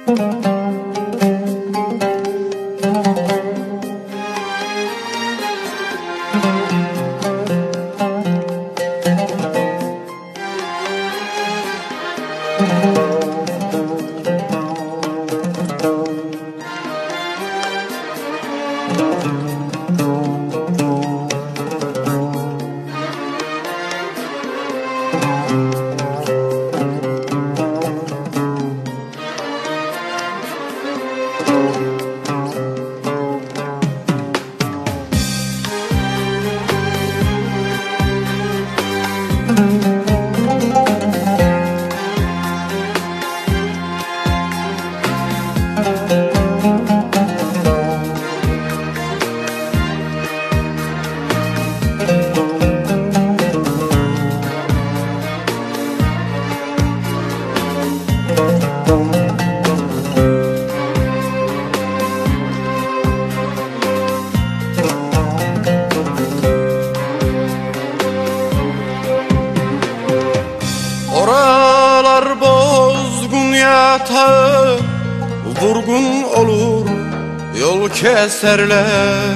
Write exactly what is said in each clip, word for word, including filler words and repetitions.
Oralar bozgun yatağı, vurgun olur, yol keserler.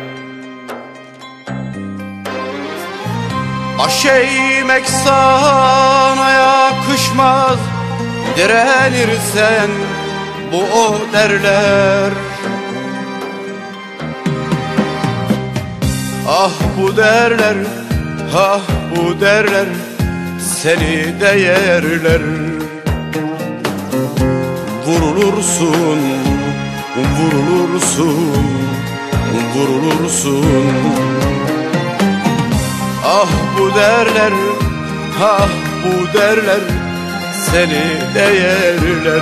Baş eğmek sana yakışmaz, direnirsen bu o derler. Ah bu derler, ah bu derler, seni de yerler. Vurulursun, vurulursun, vurulursun. Ah bu derler, ah bu derler, seni de yerler.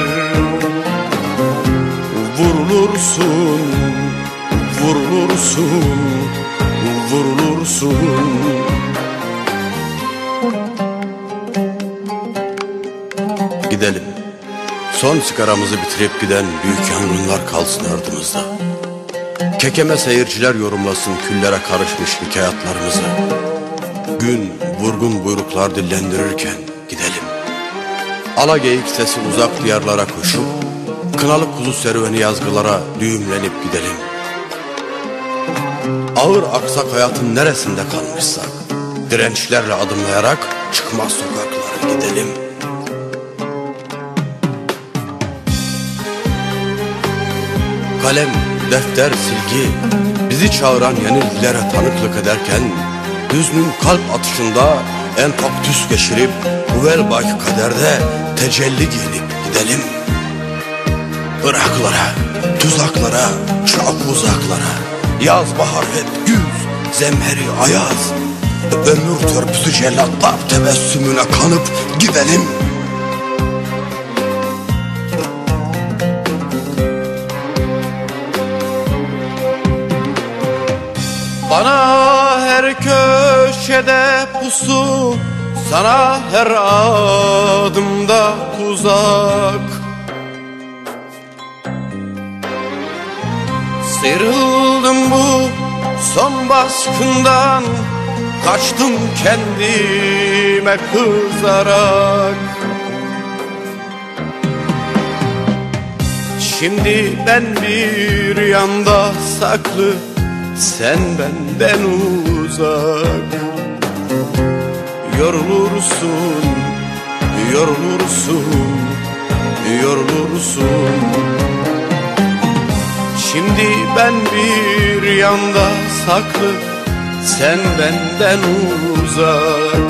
Vurulursun, vurulursun, vurulursun. Gidelim. Son sigaramızı bitirip giden büyük yangınlar kalsın ardımızda. Kekeme seyirciler yorumlasın küllere karışmış hikayatlarımızı. Gün vurgun buyruklar dillendirirken gidelim. Ala geyik sesi uzak diyarlara koşup, kınalı kuzu serüveni yazgılara düğümlenip gidelim. Ağır aksak hayatın neresinde kalmışsak, dirençlerle adımlayarak çıkmaz sokaklara gidelim. Kalem, defter, silgi bizi çağıran yenilgilere tanıklık ederken, hüznün kalp atışında en paktüs geçirip huvel baki kaderde tecelli giyinip gidelim. Iraklara, tuzaklara, çok uzaklara, yaz bahar hep güz, zemheri ayaz, ömür törpüsü cellatlar tebessümüne kanıp gidelim. Bana her köşede pusu, sana her adımda tuzak. Sıyrıldım bu son baskından, kaçtım kendime kızarak. Şimdi ben bir yanda saklı, sen benden uzak. Yorulursun, yorulursun, yorulursun. Şimdi ben bir yanda saklı, sen benden uzak.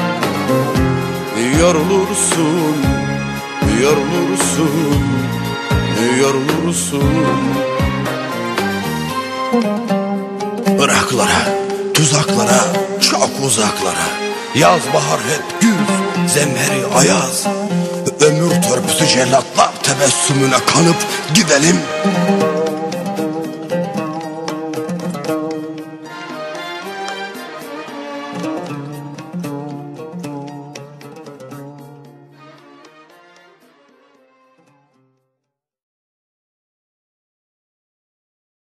Yorulursun, yorulursun, yorulursun. Iraklara, tuzaklara, çok uzaklara, yaz bahar hep güz, zemheri ayaz, ömür törpüsü cellatlar tebessümüne kanıp gidelim.